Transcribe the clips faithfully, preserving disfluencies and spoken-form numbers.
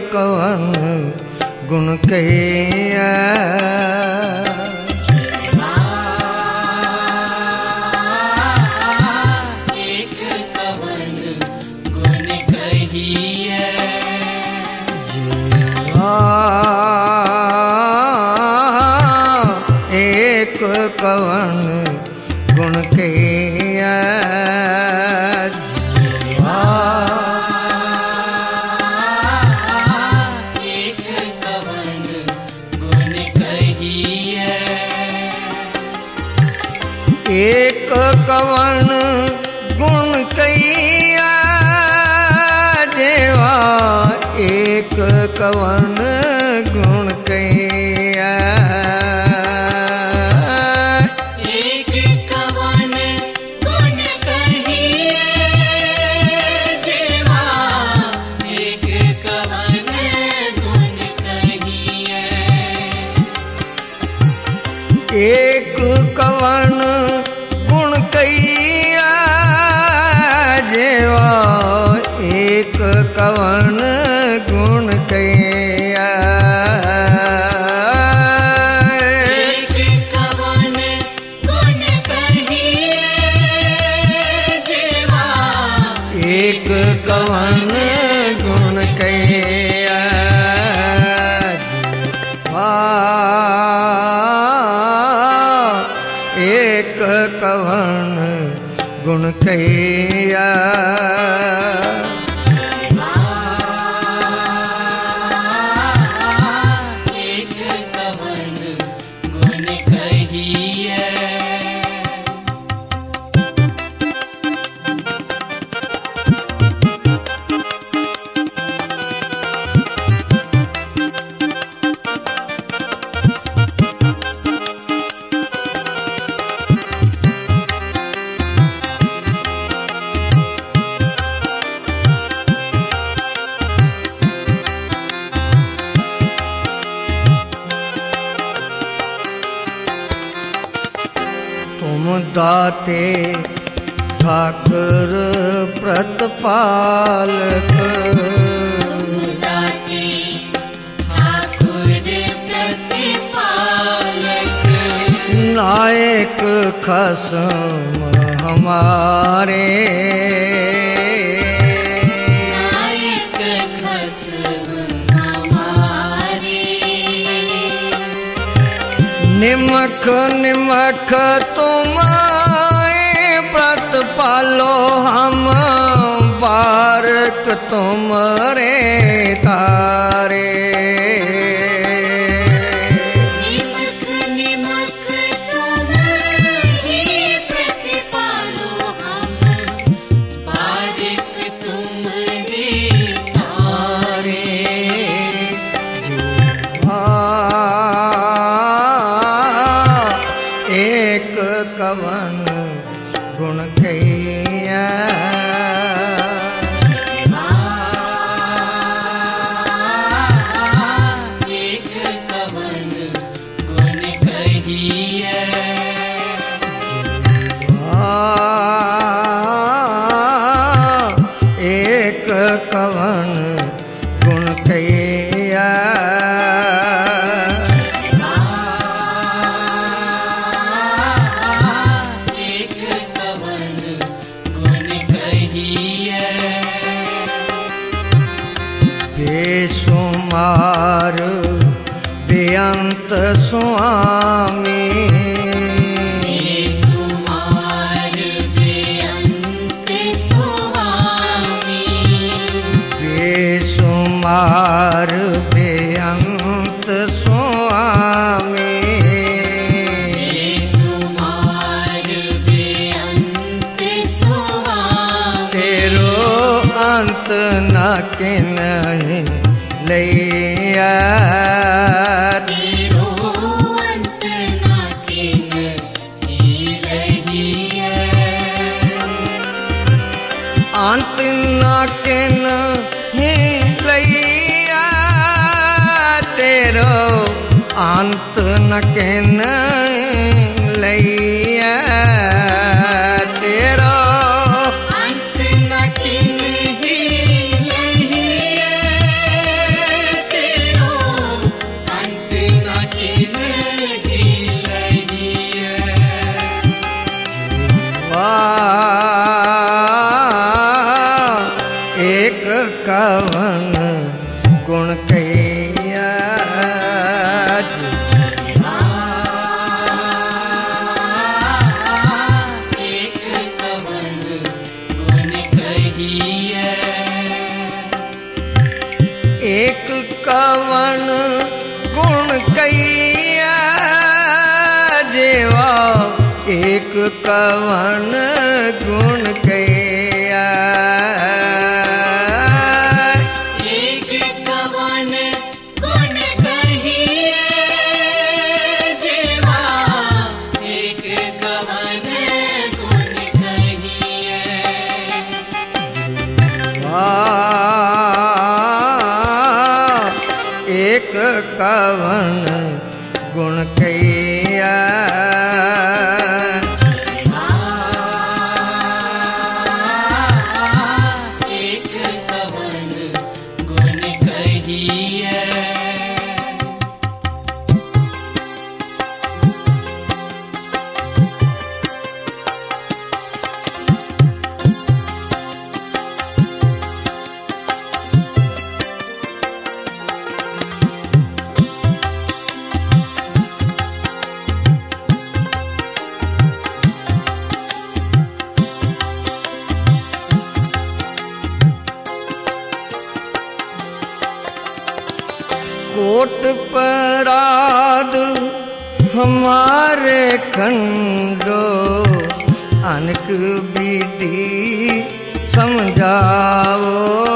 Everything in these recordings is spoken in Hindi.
कवन गुण कहिया। एक कवन गुण कहिया। एक कवन गुण कहिया। एक कवन गुण कहिया। एक कवन गुण कहिया जेवा एक कवन गुण कहिया। एक कवन गुण कहिया जेवा एक कवन गुण कहिया। एक कवन गुण कहिया जेवा एक कवन गुण कहिया। एक कवन गुण कहिया जेवा एक कवन गुण कहिया। एक कवन गुण कहिया। एक कवन गुण कहिया। तुम दाते ठाकुर प्रतपालक। दाते ठाकुर प्रतिपालक। नायक खसम हमारे। नायक खसम हमारे। निमख निमख तुम प्रतपालो हम बारक तुमरे तारे। निमख निमख तुम ही प्रतिपालो हम बारिक तुमरे तारे। एक कवन गुण कहिया। एक कवन गुण कहिया। एक कवन गुण कहिया। एक कवन गुण कहिया। बेसुमार बेअंत स्वामी। बेसुमार बेअंत स्वामी। बेसुमार बेअंत स्वामी। बेसुमार बेअंत स्वामी। तेरो अंत न किन्हीं लैया। तेरो अंत न किन्हीं लहिया। अंत न किन्हीं लैया। तेरो अंत न किन्हीं लैया। तेरो अंत न किन्हीं लहिया। एक कवन गुण कैया एक कवन गुण कहिए एक कवन गुण कैया जेवा एक कवन गुण कैया एक कवन गुण कहिए जेवा एक कवन गुण कहिए एक कवन गुण कैया एक कवन गुण कहिए कोट पराद हमारे खंडो अनक विधि समझाओ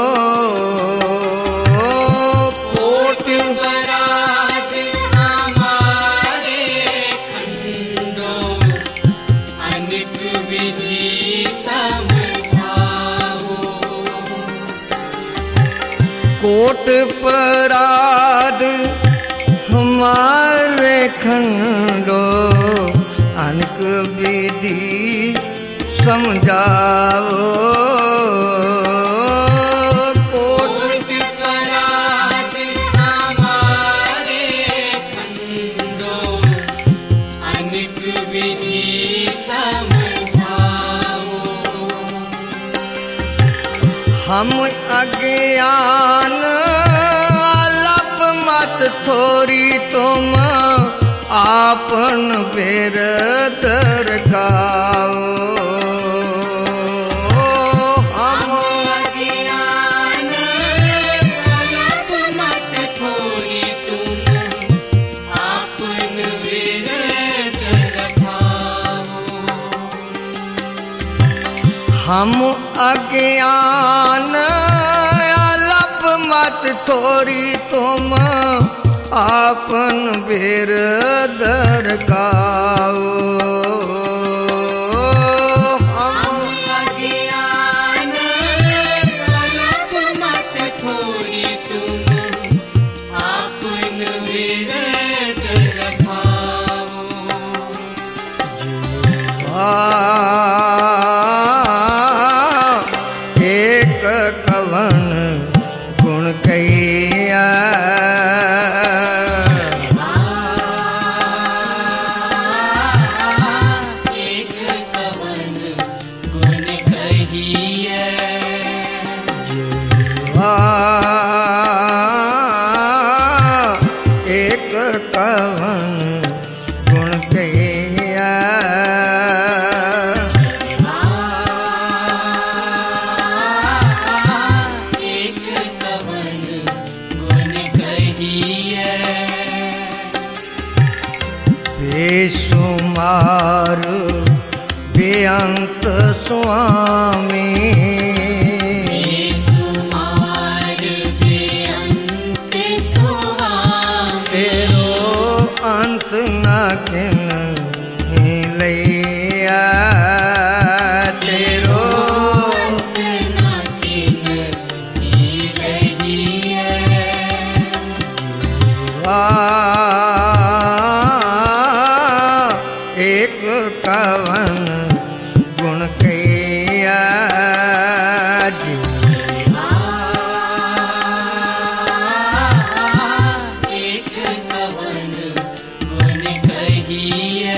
कोट बरात हमारे खंडो अनेक विधि समझाओ कोट पराद हमारे खंडो अनक विधि समझाओ कोट कोट बरात हमारे खंडो अनेक विधि समझाओ हम अज्ञान अलप मत थोड़ी तुम आपन बेर दरकाओ हम अज्ञान अलप मत थोड़ी तुम आपन विरत रखाओ हम अज्ञान अलप मत थोड़ी तुम आपन बेर दरकाओ हम अज्ञान अलप मत थोड़ी तुम आपन विरत रखाओ एक कवन गुण कैया एक कवन गुण कहिए एक कवन गुण कैया एक कवन गुण कहिए बेसुमार बेअंत स्वामी बेसुमार बेअंत सुहावे तेरो अंत न किन लैया तेरो अंत न किन रहिए आ एक कवन गुण कैया जी एक कवन गुण कहिए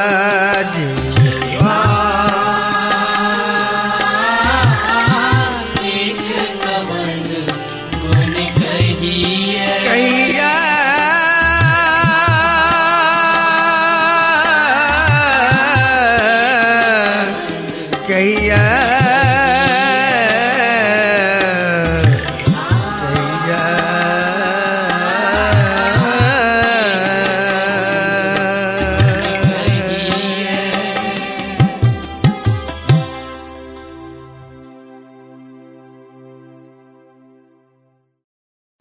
कैया